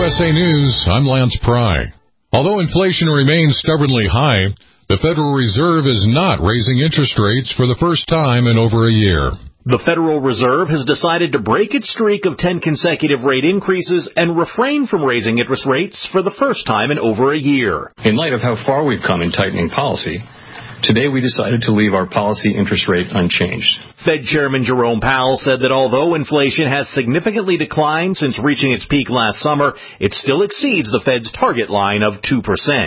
USA News, I'm Lance Pry. Although inflation remains stubbornly high, the Federal Reserve is not raising interest rates for the first time in over a year. The Federal Reserve has decided to break its streak of 10 consecutive rate increases and refrain from raising interest rates for the first time in over a year. In light of how far we've come in tightening policy, today we decided to leave our policy interest rate unchanged. Fed Chairman Jerome Powell said that although inflation has significantly declined since reaching its peak last summer, it still exceeds the Fed's target line of 2%.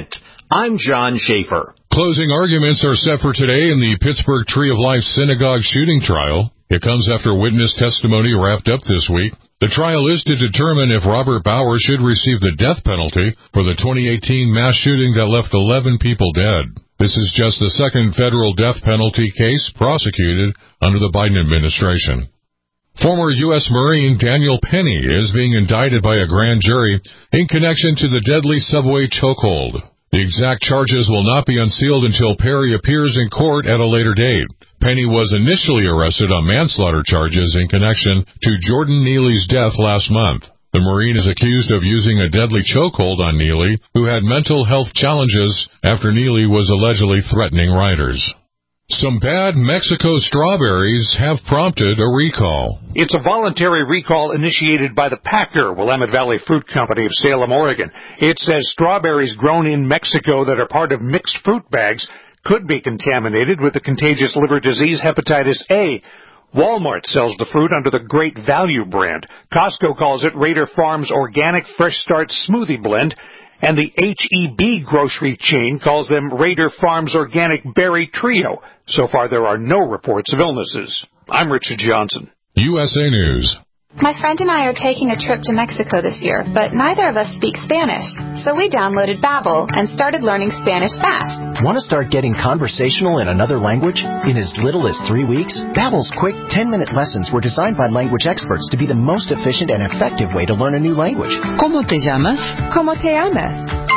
I'm John Schaefer. Closing arguments are set for today in the Pittsburgh Tree of Life Synagogue shooting trial. It comes after witness testimony wrapped up this week. The trial is to determine if Robert Bauer should receive the death penalty for the 2018 mass shooting that left 11 people dead. This is just the second federal death penalty case prosecuted under the Biden administration. Former U.S. Marine Daniel Penny is being indicted by a grand jury in connection to the deadly subway chokehold. The exact charges will not be unsealed until Perry appears in court at a later date. Penny was initially arrested on manslaughter charges in connection to Jordan Neely's death last month. The Marine is accused of using a deadly chokehold on Neely, who had mental health challenges after Neely was allegedly threatening riders. Some bad Mexico strawberries have prompted a recall. It's a voluntary recall initiated by the Packer, Willamette Valley Fruit Company of Salem, Oregon. It says strawberries grown in Mexico that are part of mixed fruit bags could be contaminated with the contagious liver disease hepatitis A. Walmart sells the fruit under the Great Value brand. Costco calls it Raider Farms Organic Fresh Start Smoothie Blend. And the H-E-B grocery chain calls them Raider Farms Organic Berry Trio. So far, there are no reports of illnesses. I'm Richard Johnson. USA News. My friend and I are taking a trip to Mexico this year, but neither of us speak Spanish. So we downloaded Babbel and started learning Spanish fast. Want to start getting conversational in another language? In as little as 3 weeks, Babbel's quick 10-minute lessons were designed by language experts to be the most efficient and effective way to learn a new language. ¿Cómo te llamas? ¿Cómo te llamas?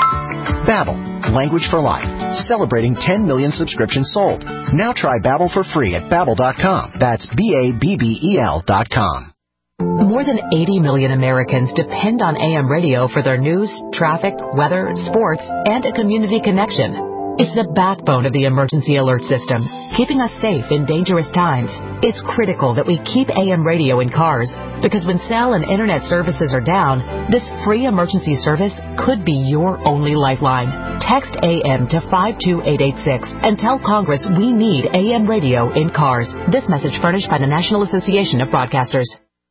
Babbel, language for life. Celebrating 10 million subscriptions sold. Now try Babbel for free at Babbel.com. That's Babbel.com. More than 80 million Americans depend on AM radio for their news, traffic, weather, sports, and a community connection. It's the backbone of the emergency alert system, keeping us safe in dangerous times. It's critical that we keep AM radio in cars, because when cell and internet services are down, this free emergency service could be your only lifeline. Text AM to 52886 and tell Congress we need AM radio in cars. This message furnished by the National Association of Broadcasters.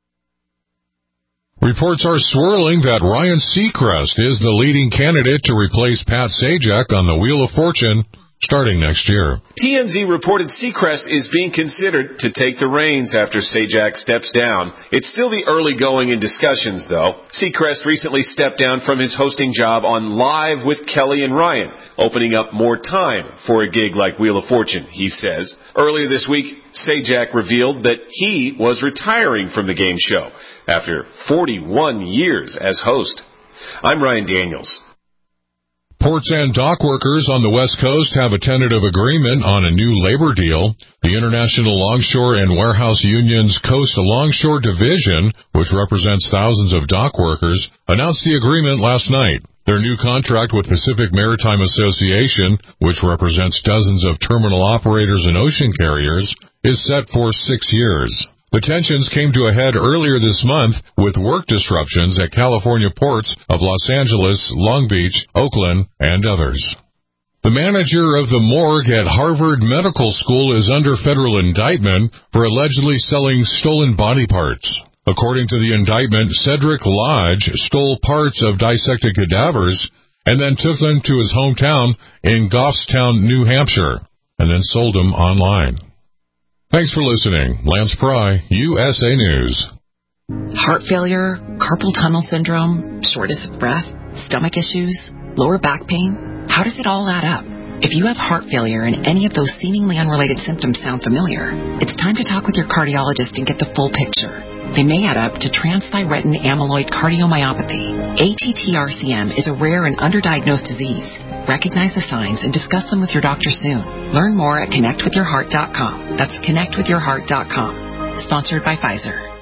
Reports are swirling that Ryan Seacrest is the leading candidate to replace Pat Sajak on the Wheel of Fortune starting next year. TMZ reported Seacrest is being considered to take the reins after Sajak steps down. It's still the early going in discussions, though. Seacrest recently stepped down from his hosting job on Live with Kelly and Ryan, opening up more time for a gig like Wheel of Fortune, he says. Earlier this week, Sajak revealed that he was retiring from the game show after 41 years as host. I'm Ryan Daniels. Ports and dock workers on the West Coast have a tentative agreement on a new labor deal. The International Longshore and Warehouse Union's Coast Longshore Division, which represents thousands of dock workers, announced the agreement last night. Their new contract with Pacific Maritime Association, which represents dozens of terminal operators and ocean carriers, is set for 6 years. The tensions came to a head earlier this month with work disruptions at California ports of Los Angeles, Long Beach, Oakland, and others. The manager of the morgue at Harvard Medical School is under federal indictment for allegedly selling stolen body parts. According to the indictment, Cedric Lodge stole parts of dissected cadavers and then took them to his hometown in Goffstown, New Hampshire, and then sold them online. Thanks for listening. Lance Pry, USA News. Heart failure, carpal tunnel syndrome, shortness of breath, stomach issues, lower back pain. How does it all add up? If you have heart failure and any of those seemingly unrelated symptoms sound familiar, it's time to talk with your cardiologist and get the full picture. They may add up to transthyretin amyloid cardiomyopathy. ATTR-CM is a rare and underdiagnosed disease. Recognize the signs and discuss them with your doctor soon. Learn more at connectwithyourheart.com. That's connectwithyourheart.com. Sponsored by Pfizer.